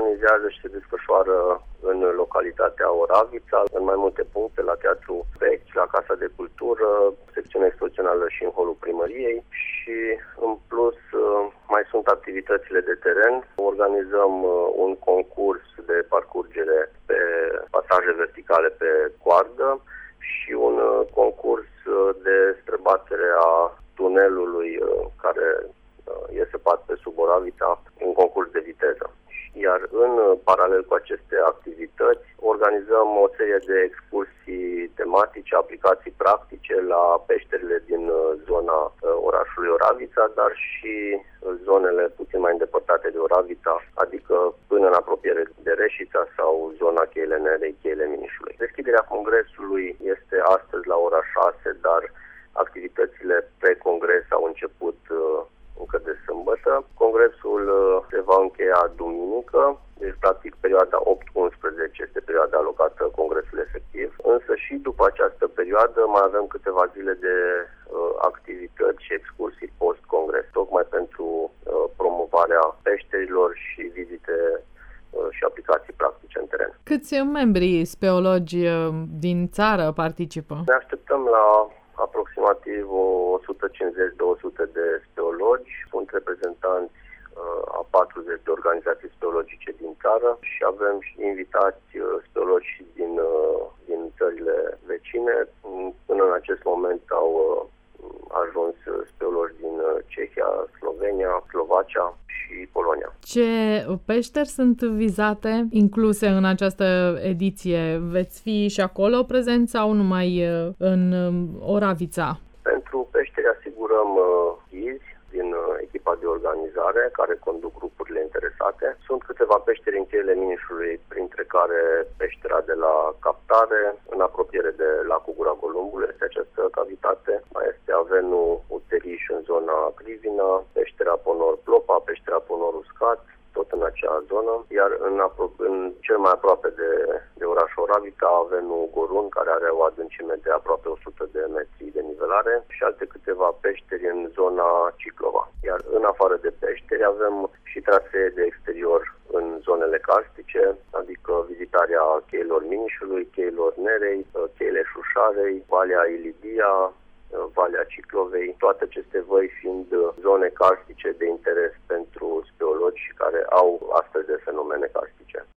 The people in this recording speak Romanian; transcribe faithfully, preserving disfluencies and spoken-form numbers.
organizează și se desfășoară în localitatea Oravița, în mai multe puncte, la Teatru Vechi, la Casa de Cultură, secțiunea expozițională și în holul primăriei și, în plus, mai sunt activitățile de teren. Organizăm un concurs de parcurgere pe pasaje verticale pe coardă și un concurs de străbatere a tunelului care e săpat pe sub Oravița, un concurs de viteză. Iar în paralel cu aceste activități, organizăm o serie de excursii tematice, aplicații practice la peșterile din zona orașului Oravița, dar și zonele puțin mai îndepărtate de Oravița, adică până în apropiere de Reșița sau zona Cheile Nerei, Cheile Minișului. Deschiderea congresului este astăzi la ora șase, dar activitățile pre-congres au început încă de sâmbătă. Congresul se va încheia duminică, deci practic perioada opt unsprezece este perioada alocată congresului efectiv, însă și după această perioadă mai avem câteva zile de uh, activități și excursii post-congres, tocmai pentru uh, promovarea peșterilor și vizite uh, și aplicații practice în teren. Câți membri speologi din țară participă? Ne așteptăm la aproximativ o sută cincizeci - două sute de speologi, sunt reprezentanți uh, a patruzeci de organizații speologice din țară și avem și invitați uh, speologi din, uh, din țările vecine. Până în acest moment au uh, ajuns speologi din uh, Cehia, Slovenia, Slovacia și Polonia. Ce peșteri sunt vizate, incluse în această ediție? Veți fi și acolo prezenți sau numai în Oravița? Pentru peșteri asigurăm ghizi din echipa de organizare care conduc grupurile interesate. Sunt câteva peșteri în Cheile Minișului, printre care peștera de la Captare, în apropiere de lacul Gura Golumbului, este această cavitate. Mai este Avenul Uteriș în zona Crivina, peștera Ponor Plopa, peștera Ponor Uscat, tot în acea zonă, iar în, apro- în cel mai aproape de, de orașul Oravița avem Gorun, care are o adâncime de aproape o sută de metri de nivelare și alte câteva peșteri în zona Ciclova. Iar în afară de peșteri avem și trasee de exterior în zonele karstice, adică vizitarea Cheilor Minișului, Cheilor Nerei, Cheile Șușarei, Valea Ilidia, Valea Ciclovei, toate aceste văi fiind zone karstice de interes pentru speologi care au astfel de fenomene karstice.